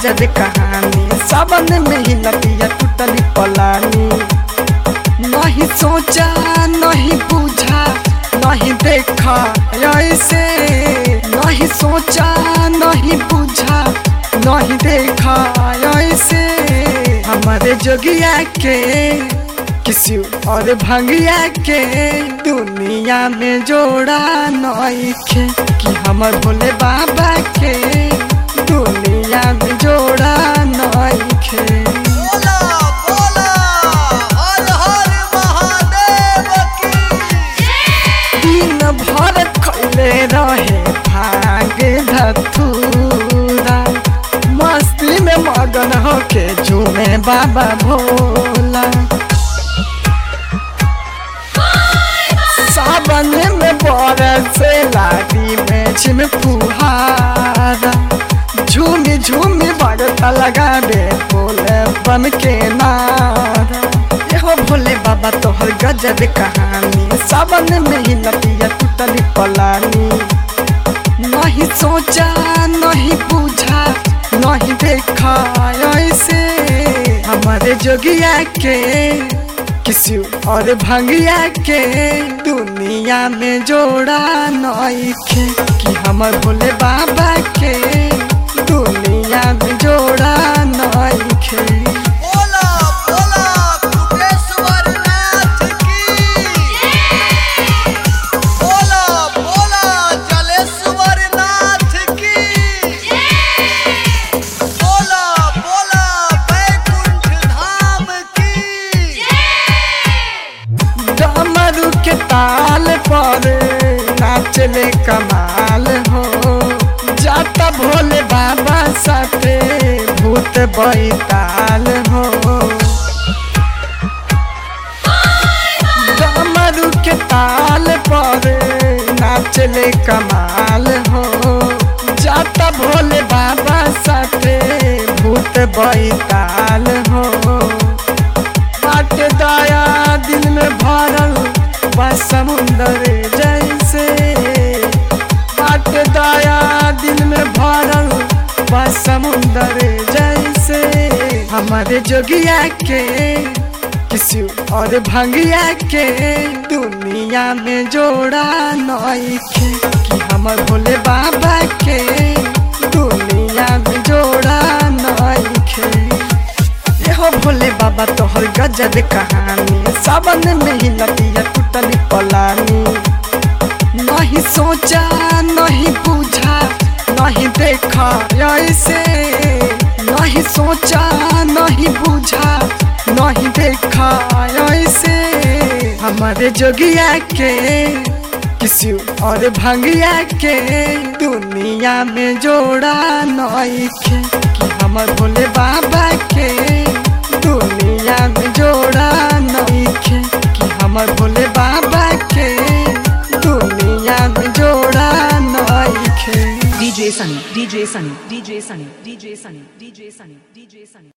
गजब कहानी, सावन में ही नदिया टूटली पलानी। नहीं सोचा नहीं पूछा नहीं देखा ऐसे, नहीं सोचा नहीं पूछा नहीं देखा ऐसे। हमारे जोगिया के किसी और भंगिया के दुनिया में जोड़ा नइखे, कि हमर भोले बाबा के दुनिया में जोड़ा नइखे। बोला बोला हर हर महादेव की। दिन भर खैले रहे भाग धतूरा, मस्ती में मगन होके झूमे बाबा भोला। सावन में बरसे लादी में छिम फुहारा, झूमी झूमी बरता लगावे भोले बन के नारा। एहो भोले बाबा तोहर गजब कहानी, सावन में ही नदिया टूटली पलानी। नहीं सोचा नहीं पूछा नहीं देखा ऐसे। हमारे जोगिया के किसी और भंगिया के दुनिया में जोड़ा नइखे, कि हमर भोले बाबा के दुनिया में जोड़ा नइखे। बोला बोला कुबेश्वर नाथ की। बोला बोला जलेश्वर नाथ की। बोला बोला बैकुंठ धाम की। डमरू के ताल पर नाचले कमाल हो, जाता भोले बाबा साथे भूत बैताल हो। डमरू के ताल पर नाचले कमाल हो, जाता भोले बाबा साथे भूत बैताल हो। बाट दया दिल में भरल बा समुंदर जैसे, बाट दया दिल में भरल बा समुंदर जैसे। हमारे जोगिया के किसी और भंगिया के दुनिया में जोड़ा नइखे, कि हमर भोले बाबा के दुनिया में जोड़ा नइखे। एहो भोले बाबा तोहर गजब कहानी, सावन में ही नदिया टूटली पलानी। नहीं सोचा नहीं पूछा नहीं देखा ऐसे, नहीं सोचा नहीं पूछा नहीं देखा ऐसे। हमारे जोगिया के किसी और भंगिया के दुनिया में जोड़ा नइखे, कि हमर भोले बाबा के दुनिया में जोड़ा नइखे, कि हमर भोले बाबा के दुनिया में जोड़ा नइखे। DJ Sunny, DJ Sunny, DJ Sunny, DJ Sunny, DJ Sunny, DJ Sunny.